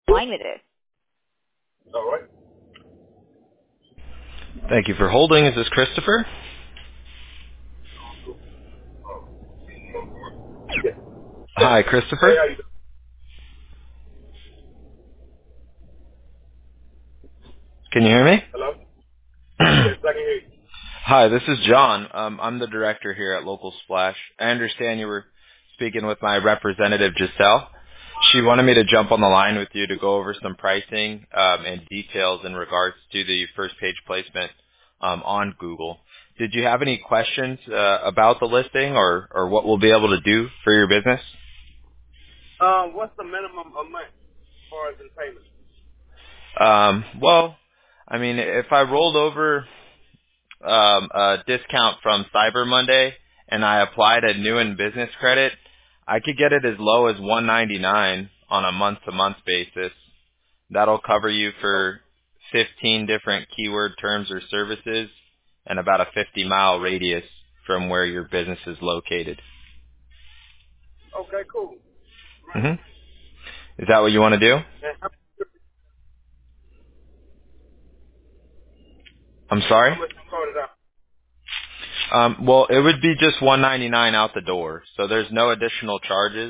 line with it. All right. Thank you for holding. Is this Christopher? Yeah. Hi, Hey, Christopher. how you doing? Can you hear me? Hello? Yes, I can hear you. Hi, this is John. I'm the director here at Local Splash. I understand you were speaking with my representative, Giselle. She wanted me to jump on the line with you to go over some pricing and details in regards to the first page placement on Google. Did you have any questions about the listing or what we'll be able to do for your business? What's the minimum a month as far as in payment? Well, I mean, if I rolled over a discount from Cyber Monday and I applied a new and business credit, I could get it as low as $199 on a month-to-month basis. That'll cover you Oh, for 15 different keyword terms or services and about a 50-mile radius from where your business is located. okay, cool. hmm Is that what you want to do? And I'm how sorry? much you started out? Well, it would be just $199 out the door, so there's no additional charges.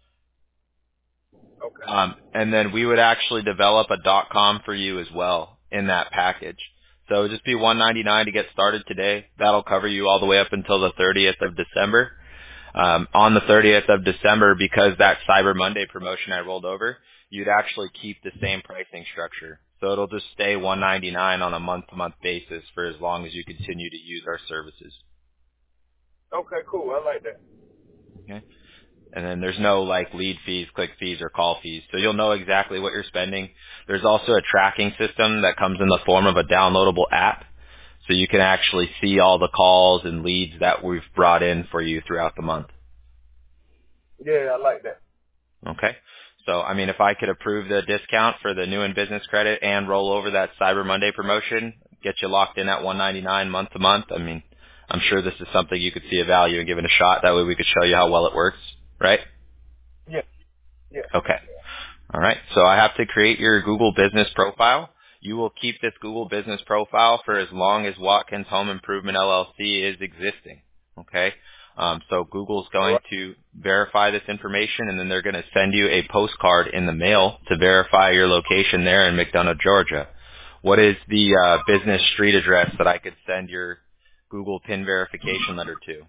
Okay. And then we would actually develop a .com for you as well in that package. So it would just be $199 to get started today. That'll cover you all the way up until the 30th of December. On the 30th of December, because that Cyber Monday promotion I rolled over, you'd actually keep the same pricing structure. So it'll just stay $199 on a month-to-month basis for as long as you continue to use our services. Okay, cool. I like that. Okay? And then there's no like lead fees, click fees, or call fees. So you'll know exactly what you're spending. There's also a tracking system that comes in the form of a downloadable app. So you can actually see all the calls and leads that we've brought in for you throughout the month. Yeah, I like that. Okay? So, I mean, if I could approve the discount for the new and business credit and roll over that Cyber Monday promotion, get you locked in at $199 month to month, I mean, I'm sure this is something you could see a value in giving a shot. That way we could show you how well it works, right? Yeah, yeah. Okay. All right. So I have to create your Google business profile. You will keep this Google business profile for as long as Watkins Home Improvement LLC is existing. Okay. So Google's All going right. to verify this information, and then they're going to send you a postcard in the mail to verify your location there in McDonough, Georgia. What is the business street address that I could send your Google PIN verification letter to?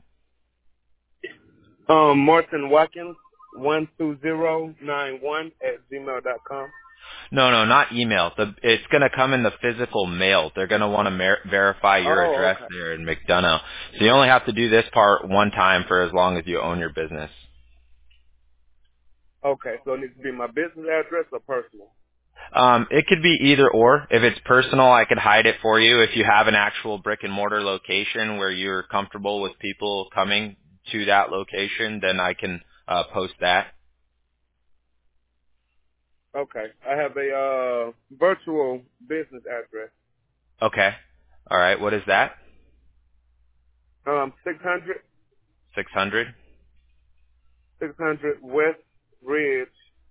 Martin Watkins 12091 @gmail.com. No, no, not email. It's going to come in the physical mail. They're going to want to verify your Oh, address okay. there in McDonough. So you only have to do this part one time for as long as you own your business. Okay, so it needs to be my business address or personal? It could be either or. If it's personal, I could hide it for you. If you have an actual brick and mortar location where you're comfortable with people coming to that location, then I can post that. Okay. I have a virtual business address. Okay. All right. What is that? 600 600 West Ridge,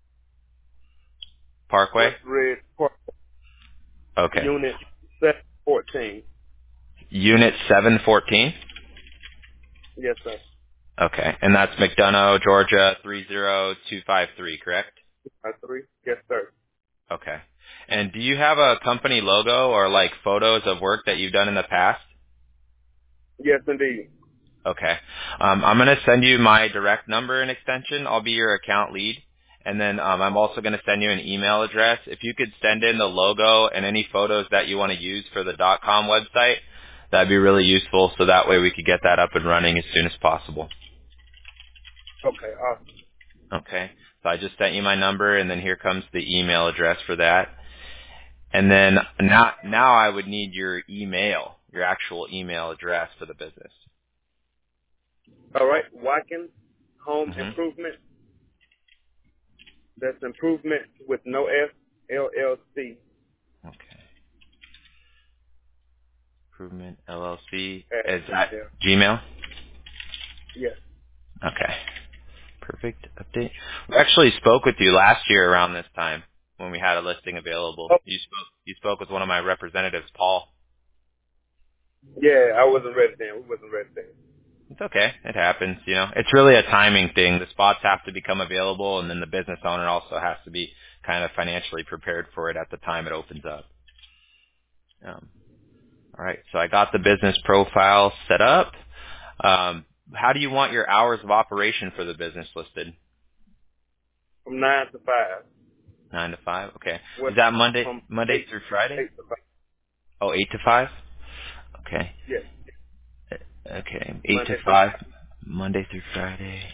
Parkway? Park, Okay. Unit 714. Unit 714? Yes, sir. Okay. And that's McDonough, Georgia 30253, correct? 3. Yes, sir. Okay. And do you have a company logo or like photos of work that you've done in the past? Yes, indeed. Okay. I'm going to send you my direct number and extension. I'll be your account lead. And then I'm also going to send you an email address. If you could send in the logo and any photos that you want to use for the .com website, that'd be really useful so that way we could get that up and running as soon as possible. Okay, awesome. Okay. So I just sent you my number, and then here comes the email address for that. And then now I would need your email, your actual email address for the business. All right, Watkins Home hmm Improvement. That's improvement with no S, LLC Okay. Improvement LLC. at Is that Gmail. Gmail? Yes. Okay. Perfect. Update. We actually spoke with you last year around this time when we had a listing available. Oh, You spoke with one of my representatives, Paul. yeah, I wasn't ready then. We wasn't ready then. It's okay. It happens, you know. It's really a timing thing. The spots have to become available, and then the business owner also has to be kind of financially prepared for it at the time it opens up. All right, so I got the business profile set up. How do you want your hours of operation for the business listed? From 9 to 5. 9 to 5? Okay. What, Is that Monday from Monday 8, through Friday? 8 to 5. Oh, 8 to 5? Okay. Yes. Okay, 8 to Monday through 5, Monday through Friday.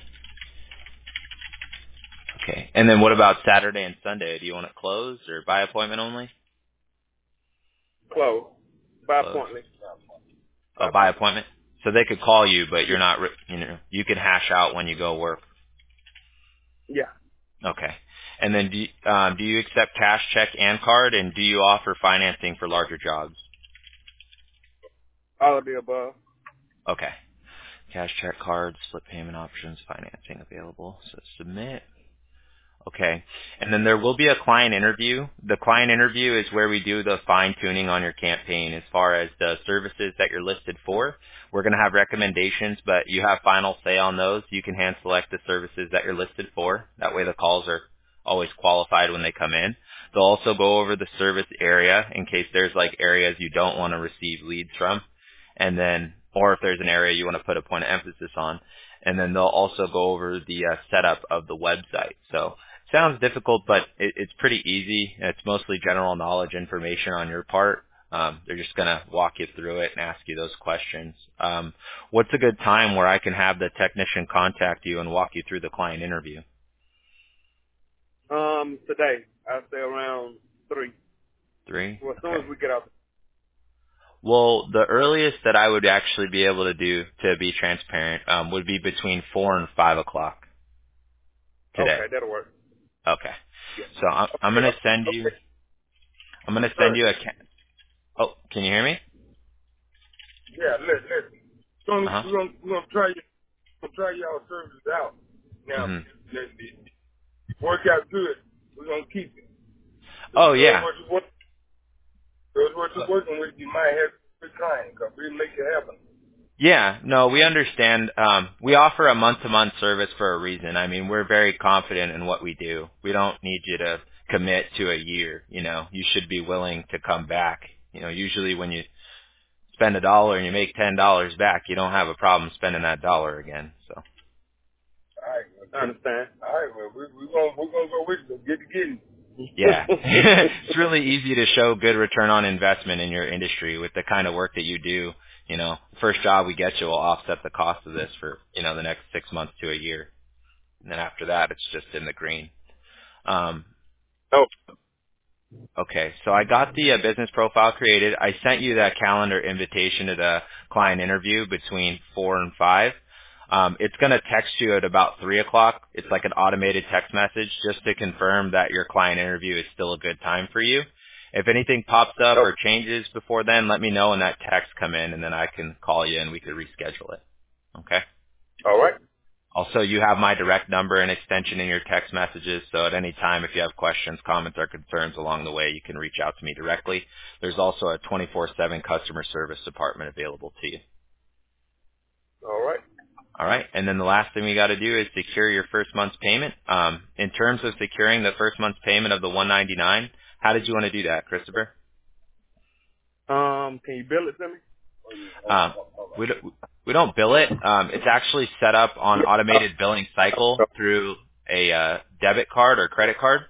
Okay. And then what about Saturday and Sunday? Do you want it closed or by appointment only? close. By Closed. appointment. Oh, By by appointment. appointment. So they could call you, but you're Yeah. not, you can hash out when you go work. Yeah. Okay. And then do you accept cash, check, and card, and do you offer financing for larger jobs? All of the above. Okay. Cash, check, card, split payment options, financing available. So submit. Okay. And then there will be a client interview. The client interview is where we do the fine tuning on your campaign as far as the services that you're listed for. We're going to have recommendations, but you have final say on those. You can hand select the services that you're listed for. That way the calls are always qualified when they come in. They'll also go over the service area in case there's like areas you don't want to receive leads from. And then, or if there's an area you want to put a point of emphasis on. And then they'll also go over the setup of the website. So sounds difficult, but it's pretty easy. It's mostly general knowledge information on your part. They're just going to walk you through it and ask you those questions. What's a good time where I can have the technician contact you and walk you through the client interview? Today, I'll say around 3. 3? Well, as soon Okay. as we get out. Well, the earliest that I would actually be able to do, to be transparent, would be between 4 and 5 o'clock today. Okay, that'll work. Okay. Yeah. So I'm Okay. going to send you, Okay. I'm going to send Sir. you oh, can you hear me? Yeah, listen. So Uh-huh. we're gonna try y'all services out. Now, hmm if it work out good, we're gonna keep it. If Oh, you know yeah. what you're working with, you might have a good time, because we make it happen. Yeah, no, we understand. We offer a month-to-month service for a reason. I mean, we're very confident in what we do. We don't need you to commit to a year. You know, you should be willing to come back. You know, usually when you spend $1 and you make $10 back, you don't have a problem spending that dollar again. So. All right, well, I understand. All right, well, we're gonna go with you. Get to getting. Yeah. It's really easy to show good return on investment in your industry with the kind of work that you do. You know, first job we get you will offset the cost of this for, you know, the next 6 months to a year. And then after that, it's just in the green. Um, Oh, okay, so I got the business profile created. I sent you that calendar invitation to the client interview between 4 and 5. It's going to text you at about 3 o'clock. It's like an automated text message just to confirm that your client interview is still a good time for you. If anything pops up oh, or changes before then, let me know and that text come in, and then I can call you and we could reschedule it. Okay? all right. Also, you have my direct number and extension in your text messages, so at any time if you have questions, comments, or concerns along the way, you can reach out to me directly. There's also a 24/7 customer service department available to you. All right. All right, and then the last thing we got to do is secure your first month's payment. In terms of securing the first month's payment of the $199, how did you want to do that, Christopher? Can you bill it to me? Um, we don't bill it. It's actually set up on automated billing cycle through a debit card or credit card.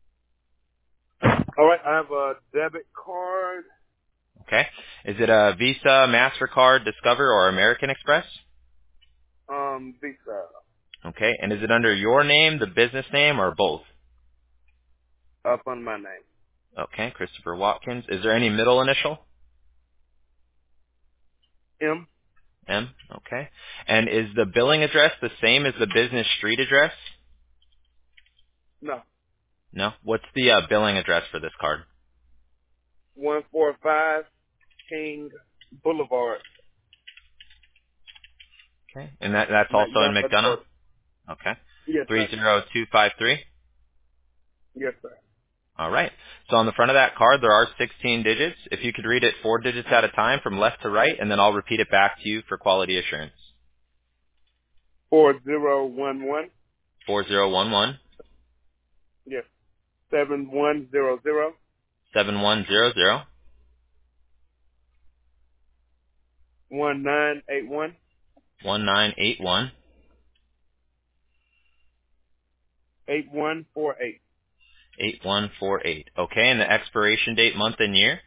All right. I have a debit card. Okay. Is it a Visa, MasterCard, Discover, or American Express? Visa. Okay. And is it under your name, the business name, or both? Up on my name. Okay. Christopher Watkins. Is there any middle initial? M. M. Okay. And is the billing address the same as the business street address? No. No. What's the billing address for this card? 145 King Boulevard. Okay. And that's also in McDonough, McDonough? Georgia. Okay. Yes, sir. 30253? Yes, sir. All right. So on the front of that card, there are 16 digits. If you could read it 4 digits at a time from left to right, and then I'll repeat it back to you for quality assurance. 4011. 4011 Yes. 7100 7100 1981 1981 8148 8148. Okay, and the expiration date, month and year?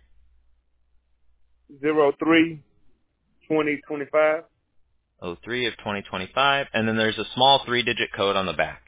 03 2025 03 of 2025. And then there's a small 3-digit code on the back.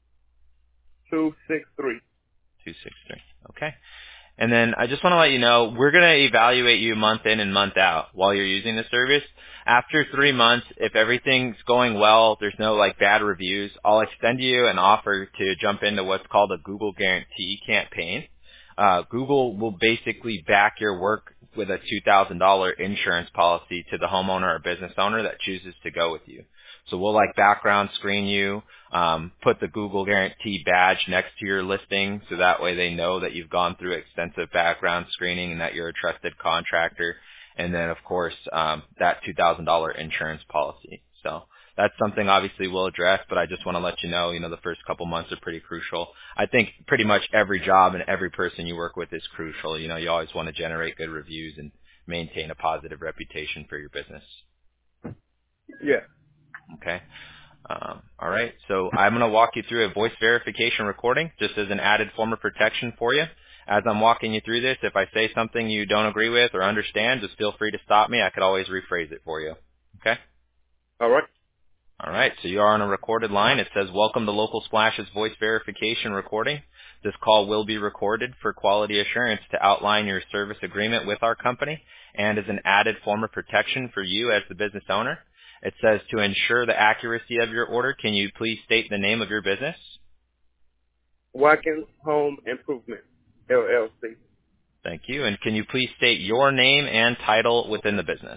263. 263. Okay. And then I just want to let you know, we're going to evaluate you month in and month out while you're using the service. After 3 months, if everything's going well, there's no like bad reviews, I'll extend you an offer to jump into what's called a Google Guarantee campaign. Google will basically back your work with a $2,000 insurance policy to the homeowner or business owner that chooses to go with you. So we'll like background screen you, put the Google Guarantee badge next to your listing so that way they know that you've gone through extensive background screening and that you're a trusted contractor. And then, of course, that $2,000 insurance policy. So that's something obviously we'll address, but I just want to let you know, the first couple months are pretty crucial. I think pretty much every job and every person you work with is crucial. You always want to generate good reviews and maintain a positive reputation for your business. Yeah. Okay. All right. So I'm going to walk you through a voice verification recording just as an added form of protection for you. As I'm walking you through this, if I say something you don't agree with or understand, just feel free to stop me. I could always rephrase it for you. Okay? All right. All right. So you are on a recorded line. It says, "Welcome to Local Splash's voice verification recording. This call will be recorded for quality assurance to outline your service agreement with our company and as an added form of protection for you as the business owner. It says, to ensure the accuracy of your order, can you please state the name of your business?" Watkins Home Improvement, LLC. Thank you. And can you please state your name and title within the business?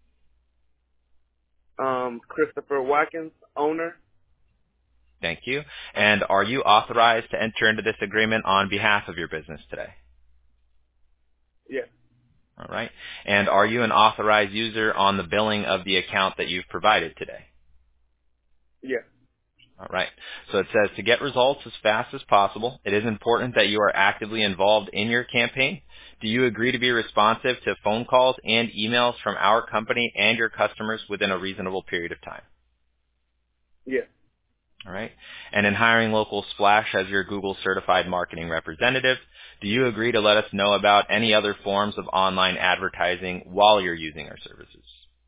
Christopher Watkins, owner. Thank you. And are you authorized to enter into this agreement on behalf of your business today? Yes. All right. And are you an authorized user on the billing of the account that you've provided today? Yes. All right. So it says, to get results as fast as possible, it is important that you are actively involved in your campaign. Do you agree to be responsive to phone calls and emails from our company and your customers within a reasonable period of time? Yes. All right. And in hiring Local Splash as your Google certified marketing representative, do you agree to let us know about any other forms of online advertising while you're using our services?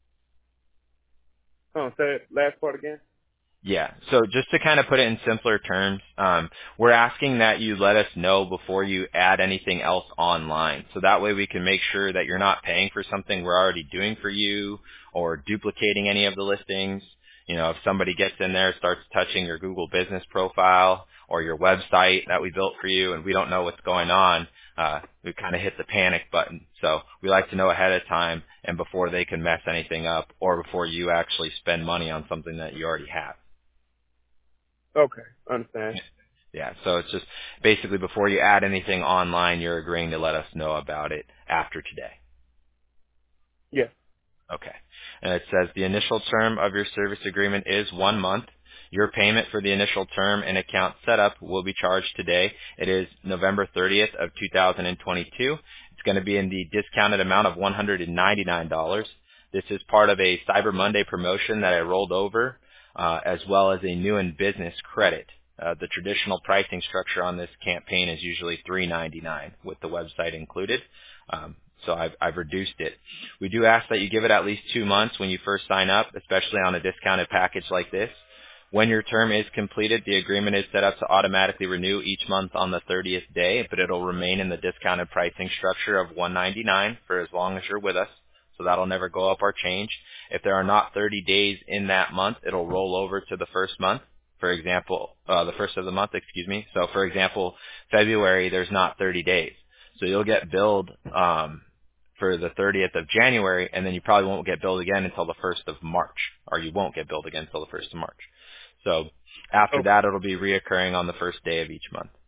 Say that last part again. Yeah. So just to kind of put it in simpler terms, we're asking that you let us know before you add anything else online. So that way we can make sure that you're not paying for something we're already doing for you or duplicating any of the listings. If somebody gets in there, starts touching your Google business profile or your website that we built for you and we don't know what's going on, we kind of hit the panic button. So we like to know ahead of time and before they can mess anything up or before you actually spend money on something that you already have. Okay. Understand. Yeah, so it's just basically before you add anything online, you're agreeing to let us know about it after today. Yes. Okay. And it says the initial term of your service agreement is 1 month. Your payment for the initial term and account setup will be charged today. It is November 30th of 2022. It's going to be in the discounted amount of $199. This is part of a Cyber Monday promotion that I rolled over, as well as a new in business credit. The traditional pricing structure on this campaign is usually $399 with the website included. So I've reduced it. We do ask that you give it at least 2 months when you first sign up, especially on a discounted package like this. When your term is completed, the agreement is set up to automatically renew each month on the 30th day, but it'll remain in the discounted pricing structure of $199 for as long as you're with us. So that'll never go up or change. If there are not 30 days in that month, it'll roll over to the first month. For example, the first of the month, excuse me. So for example, February, there's not 30 days. So you'll get billed for the 30th of January, and then you probably won't get billed again until the 1st of March, or you won't get billed again until the 1st of March. So after Okay. that, it'll be reoccurring on the first day of each month.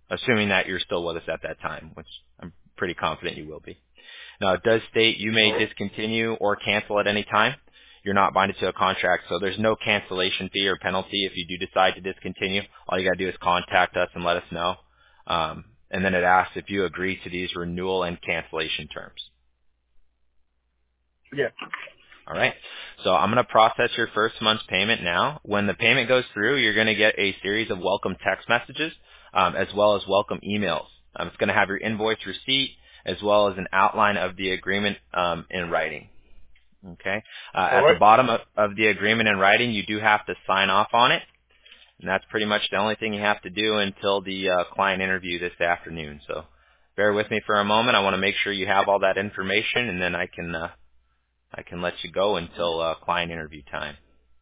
assuming that you're still with us at that time, which I'm pretty confident you will be. Now, it does state you may discontinue or cancel at any time. You're not binded to a contract, so there's no cancellation fee or penalty if you do decide to discontinue. All you got to do is contact us and let us know. And then it asks if you agree to these renewal and cancellation terms. Yeah. All right. So I'm going to process your first month's payment now. When the payment goes through, you're going to get a series of welcome text messages as well as welcome emails. It's going to have your invoice receipt as well as an outline of the agreement in writing. Okay. At the bottom of the agreement in writing, you do have to sign off on it. And that's pretty much the only thing you have to do until the client interview this afternoon. So bear with me for a moment. I want to make sure you have all that information, and then I can let you go until client interview time.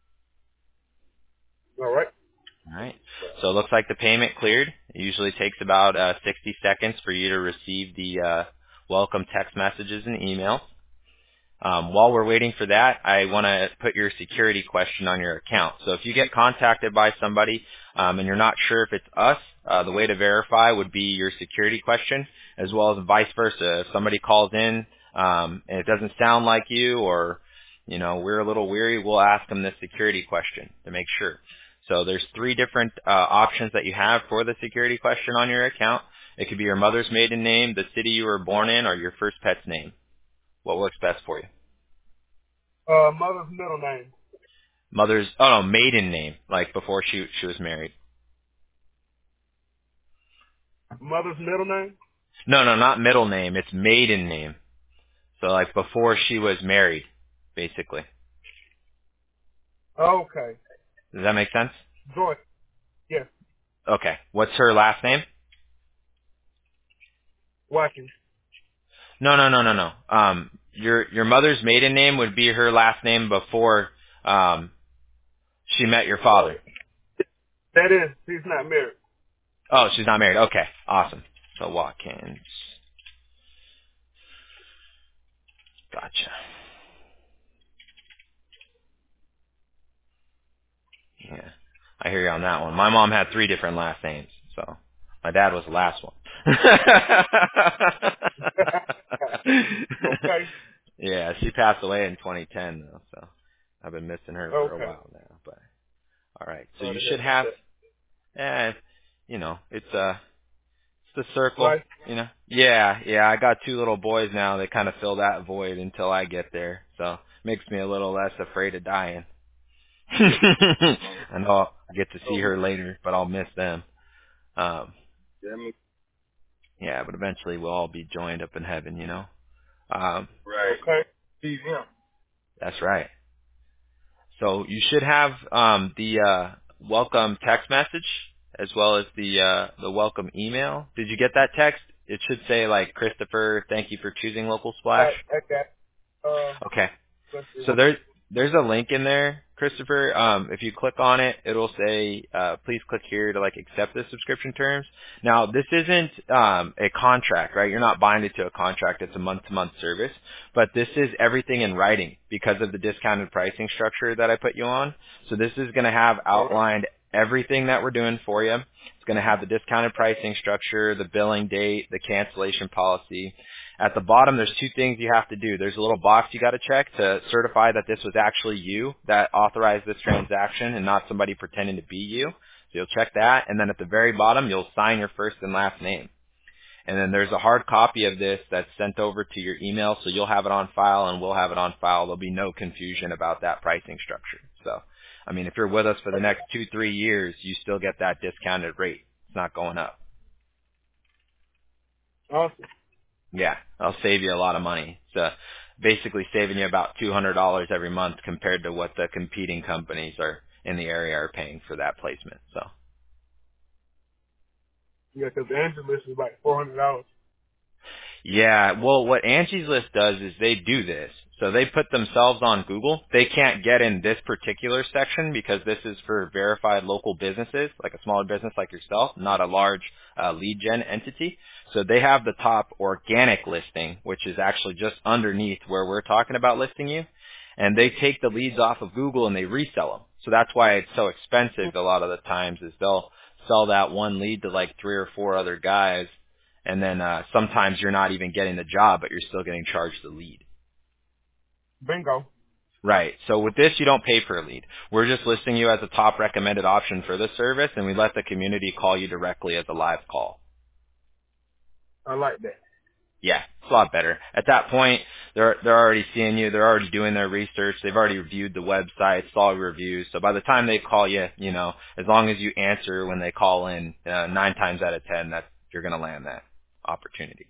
All right. All right. So it looks like the payment cleared. It usually takes about 60 seconds for you to receive the welcome text messages and emails. While we're waiting for that, I want to put your security question on your account. So if you get contacted by somebody and you're not sure if it's us, the way to verify would be your security question, as well as vice versa. If somebody calls in and it doesn't sound like you, or we're a little weary, we'll ask them the security question to make sure. So there's 3 different options that you have for the security question on your account. It could be your mother's maiden name, the city you were born in, or your first pet's name. What works best for you? Mother's middle name. Maiden name, like before she was married. Mother's middle name? No, not middle name. It's maiden name. So like before she was married, basically. Okay. Does that make sense? Joy. Yes. Okay. What's her last name? Watkins. No. Your mother's maiden name would be her last name before she met your father. That is, she's not married. Oh, she's not married. Okay, awesome. So Watkins. Gotcha. Yeah, I hear you on that one. My mom had 3 different last names, so my dad was the last one. Okay. Yeah, she passed away in 2010 though, so I've been missing her for a while now. But all right, so you should have, it's the circle, Right. Yeah, I got 2 little boys now. They kind of fill that void until I get there, so makes me a little less afraid of dying. I know I'll get to see her later, but I'll miss them. Yeah, but eventually we'll all be joined up in heaven, Right. Okay. Yeah. That's right. So you should have the welcome text message as well as the welcome email. Did you get that text? It should say like, Christopher, thank you for choosing Local Splash. Okay. Okay. So there's a link in there, Christopher. If you click on it, it'll say, please click here to like accept the subscription terms. Now, this isn't a contract, right? You're not binded to a contract. It's a month-to-month service. But this is everything in writing because of the discounted pricing structure that I put you on. So this is going to have outlined everything that we're doing for you. It's going to have the discounted pricing structure, the billing date, the cancellation policy. At the bottom, there's 2 things you have to do. There's a little box you got to check to certify that this was actually you that authorized this transaction and not somebody pretending to be you. So you'll check that. And then at the very bottom, you'll sign your first and last name. And then there's a hard copy of this that's sent over to your email, so you'll have it on file and we'll have it on file. There'll be no confusion about that pricing structure. So, I mean, if you're with us for the next 2-3 years, you still get that discounted rate. It's not going up. Awesome. Yeah, I'll save you a lot of money. It's basically saving you about $200 every month compared to what the competing companies are in the area are paying for that placement. So. Yeah, because the Angie's List is like $400. Yeah, well, what Angie's List does is they do this. So they put themselves on Google. They can't get in this particular section because this is for verified local businesses, like a smaller business like yourself, not a large lead gen entity. So they have the top organic listing, which is actually just underneath where we're talking about listing you. And they take the leads off of Google and they resell them. So that's why it's so expensive a lot of the times is sell that one lead to like 3 or 4 other guys, and then sometimes you're not even getting the job, but you're still getting charged the lead. Bingo. Right. So with this, you don't pay per lead. We're just listing you as a top recommended option for the service, and we let the community call you directly as a live call. I like that. Yeah, it's a lot better. At that point, they're already seeing you. They're already doing their research. They've already reviewed the website. It's all reviews. So by the time they call you, you know, as long as you answer when they call in, 9 times out of 10, that you're going to land that opportunity.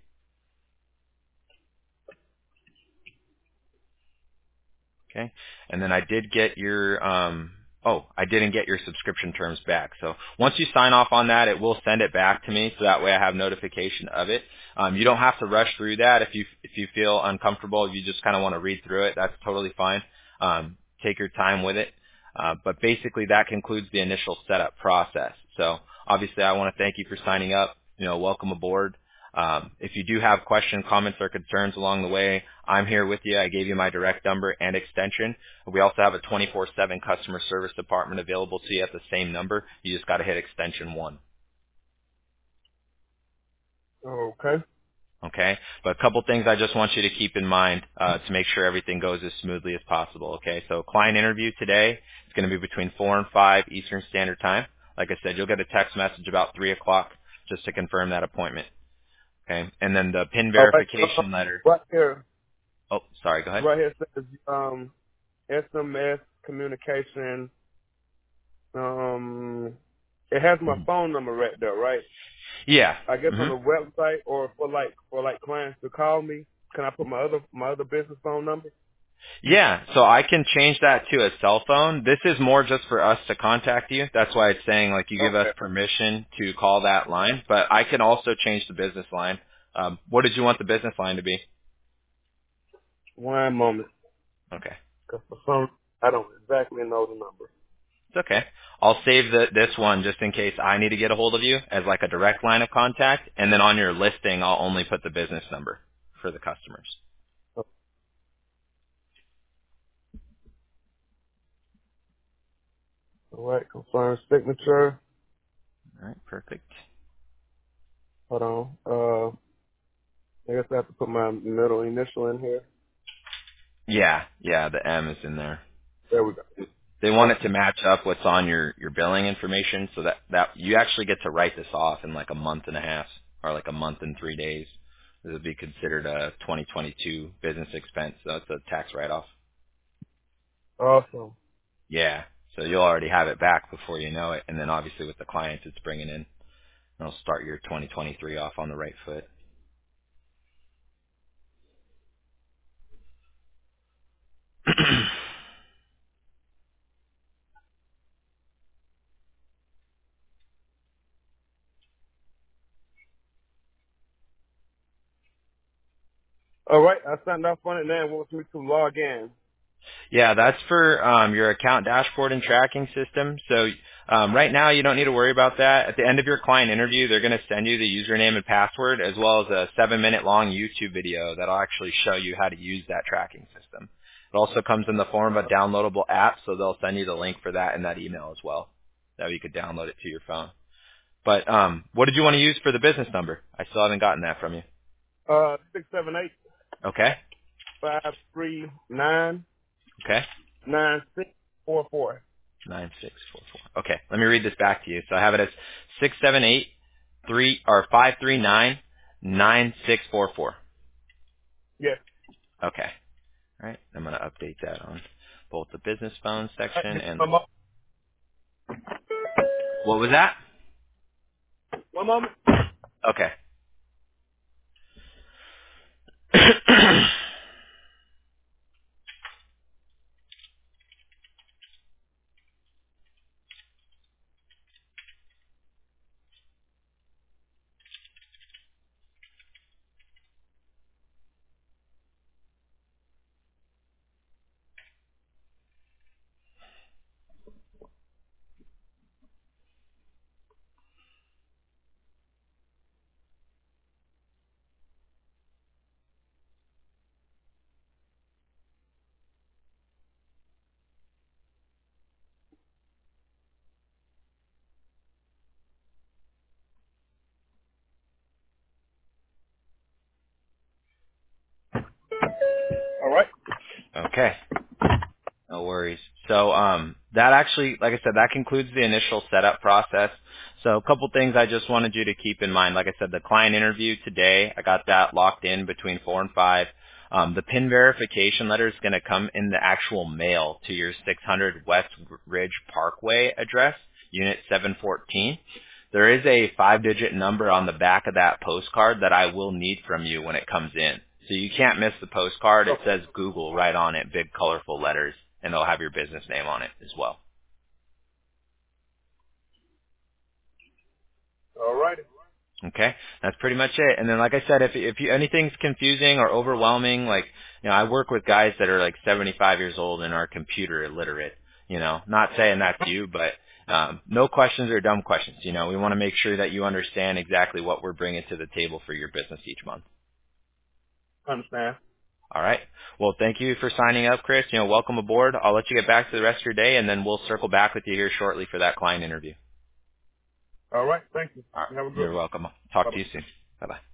Okay. And then I did get your, I didn't get your subscription terms back. So once you sign off on that, it will send it back to me. So that way I have notification of it. You don't have to rush through that. If you feel uncomfortable, if you just kind of want to read through it, that's totally fine. Take your time with it. But basically that concludes the initial setup process. So obviously I want to thank you for signing up. You know, welcome aboard. If you do have questions, comments, or concerns along the way, I'm here with you. I gave you my direct number and extension. We also have a 24/7 customer service department available to you at the same number. You just got to hit extension 1. Okay. Okay? But a couple things I just want you to keep in mind to make sure everything goes as smoothly as possible. Okay? So client interview today is going to be between 4 and 5 Eastern Standard Time. Like I said, you'll get a text message about 3 o'clock just to confirm that appointment. Okay? And then the PIN All right. verification letter. Right here. Oh, sorry. Go ahead. Right here it says SMS communication. It has my phone number right there, right? Yeah. I guess on hmm the website or for clients to call me, can I put my other business phone number? Yeah. So I can change that to a cell phone. This is more just for us to contact you. That's why it's saying like you give us Okay. permission to call that line. But I can also change the business line. What did you want the business line to be? One moment, Okay. because for some I don't exactly know the number. It's okay. I'll save this one just in case I need to get a hold of you as like a direct line of contact. And then on your listing, I'll only put the business number for the customers. All right, confirm signature. All right. Perfect. Hold on. I guess I have to put my middle initial in here. Yeah. Yeah. The M is in there. There we go. They want it to Awesome. match up what's on your billing information so that you actually get to write this off in like a month and a half or like a month and 3 days. This would be considered a 2022 business expense, so it's a tax write-off. Awesome. Yeah. So you'll already have it back before you know it. And then obviously with the clients it's bringing in, it'll start your 2023 off on the right foot. All right, I signed off on it now. It wants me to log in. Yeah, that's for your account dashboard and tracking system. So right now you don't need to worry about that. At the end of your client interview, they're going to send you the username and password as well as a 7-minute long YouTube video that'll actually show you how to use that tracking system. It also comes in the form of a downloadable app, so they'll send you the link for that in that email as well. That way you could download it to your phone. But what did you want to use for the business number? I still haven't gotten that from you. 678 Okay? 539 Okay? 9644. 9644. Okay, let me read this back to you. So I have it as 539 9644. Yes. Okay. All right. I'm going to update that on both the business phone All section right, and the... one mo- What was that? one moment. Okay. Okay. No worries. So that actually, like I said, that concludes the initial setup process. So a couple things I just wanted you to keep in mind. Like I said, the client interview today, I got that locked in between 4 and 5. The PIN verification letter is going to come in the actual mail to your 600 West Ridge Parkway address, Unit 714. There is a 5-digit number on the back of that postcard that I will need from you when it comes in. So you can't miss the postcard. It says Google right on it, big colorful letters, and they'll have your business name on it as well. All righty. Okay, that's pretty much it. And then, like I said, if you, anything's confusing or overwhelming, like I work with guys that are like 75 years old and are computer illiterate. Not saying that's you, but no questions are dumb questions. We want to make sure that you understand exactly what we're bringing to the table for your business each month. Understand. All right. Well, thank you for signing up, Chris. Welcome aboard. I'll let you get back to the rest of your day, and then we'll circle back with you here shortly for that client interview. All right. Thank you. All right. Have a good You're one. welcome. Talk Bye-bye. to you soon. Bye-bye.